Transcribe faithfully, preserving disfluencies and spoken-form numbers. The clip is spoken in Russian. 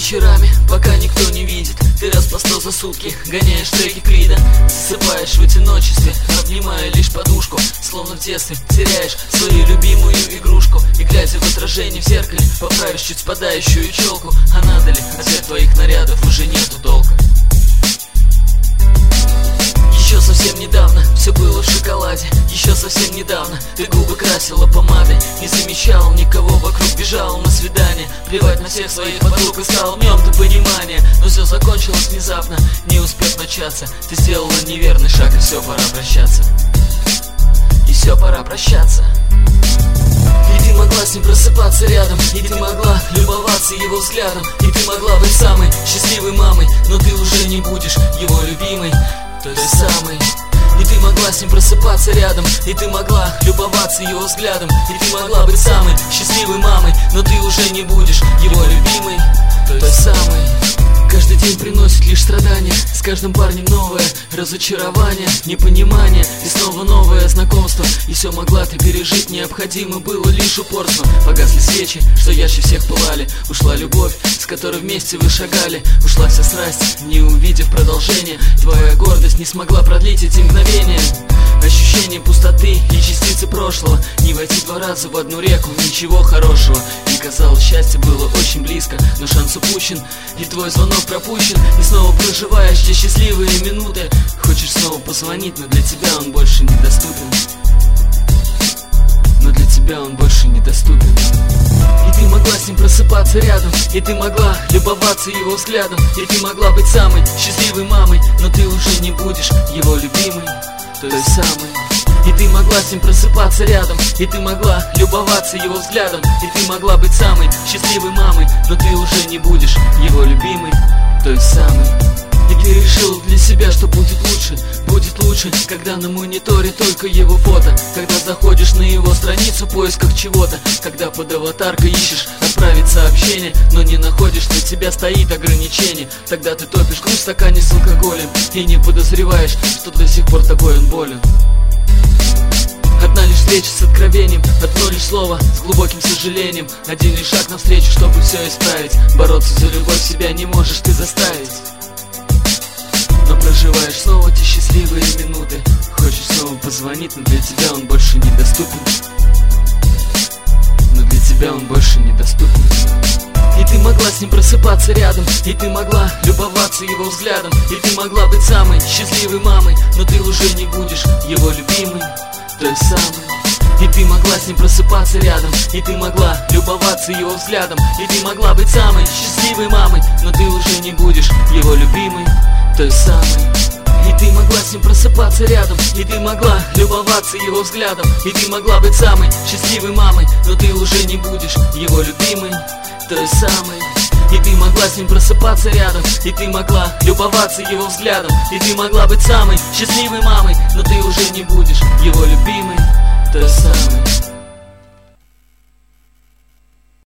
вечерами, пока никто не видит, ты раз по сто за сутки гоняешь треки Крида. Засыпаешь в одиночестве, обнимая лишь подушку, словно в детстве теряешь свою любимую игрушку. И глядя в отражение в зеркале, поправишь чуть спадающую челку. А надо ли, от всех твоих нарядов уже нету толка. Еще совсем недавно все было в шоколаде. Еще совсем недавно ты губы красила помадой, не замечал никого вокруг, бежал на свидание, плевать на всех своих подруг, искал в нем ты понимание. Но все закончилось внезапно, не успев начаться. Ты сделала неверный шаг, и все, пора прощаться. И все, пора прощаться. И ты могла с ним просыпаться рядом, и ты могла любоваться его взглядом, и ты могла быть самой счастливой мамой, но ты уже не будешь его любимой, той самой. И ты могла с ним просыпаться рядом, и ты могла любоваться его взглядом, и ты могла быть самой счастливой мамой, но ты уже не будешь его любимой, той самой. Каждый день приносит лишь страдания, с каждым парнем новое разочарование, непонимание и снова новое знакомство. И все могла ты пережить, необходимо было лишь упорство. Погасли свечи, что ярче всех пылали, ушла любовь, с которой вместе вы шагали, ушла вся страсть, не увидев продолжения. Твоя гордость не смогла продлить эти мгновения. Ощущение пустоты и частицы прошлого, не войти два раза в одну реку, ничего хорошего. И казалось, счастье было очень близко, но шанс упущен, и твой звонок пропущен. И снова проживаешь те счастливые минуты, хочешь снова позвонить, но для тебя он больше недоступен. Но для тебя он больше недоступен. И ты могла с ним просыпаться рядом, и ты могла любоваться его взглядом, и ты могла быть самой счастливой мамой, но ты уже не будешь его любимой, той самой. И ты могла с ним просыпаться рядом, и ты могла любоваться его взглядом, и ты могла быть самой счастливой мамой, но ты уже не будешь его любимой, той самой. И ты решил для себя, что будет лучше, будет лучше, когда на мониторе только его фото, когда заходишь на его страницу в поисках чего-то, когда под аватаркой ищешь отправить сообщение, но не находишь, на тебя стоит ограничение. Тогда ты топишь грудь в стакане с алкоголем и не подозреваешь, что до сих пор тобой он болен. Одна лишь встреча с откровением, одно лишь слово с глубоким сожалением, один лишь шаг навстречу, чтобы все исправить. Бороться за любовь себя не можешь ты заставить, но проживаешь снова те счастливые минуты. Хочешь снова позвонить, но для тебя он больше недоступен. Но для тебя он больше недоступен. И ты могла с ним просыпаться рядом, и ты могла любоваться его взглядом, и ты могла быть самой счастливой мамой, но ты уже не будешь его любимой, той самой. И ты могла с ним просыпаться рядом, и ты могла любоваться его взглядом, и ты могла быть самой счастливой мамой, но ты уже не будешь его любимой, той самой. И ты могла с ним просыпаться рядом, и ты могла любоваться его взглядом, и ты могла быть самой счастливой мамой, но ты уже не будешь его любимой, той самой. И ты могла с ним просыпаться рядом, и ты могла любоваться его взглядом, и ты могла быть самой счастливой мамой, но ты уже не будешь его любимой, той самой.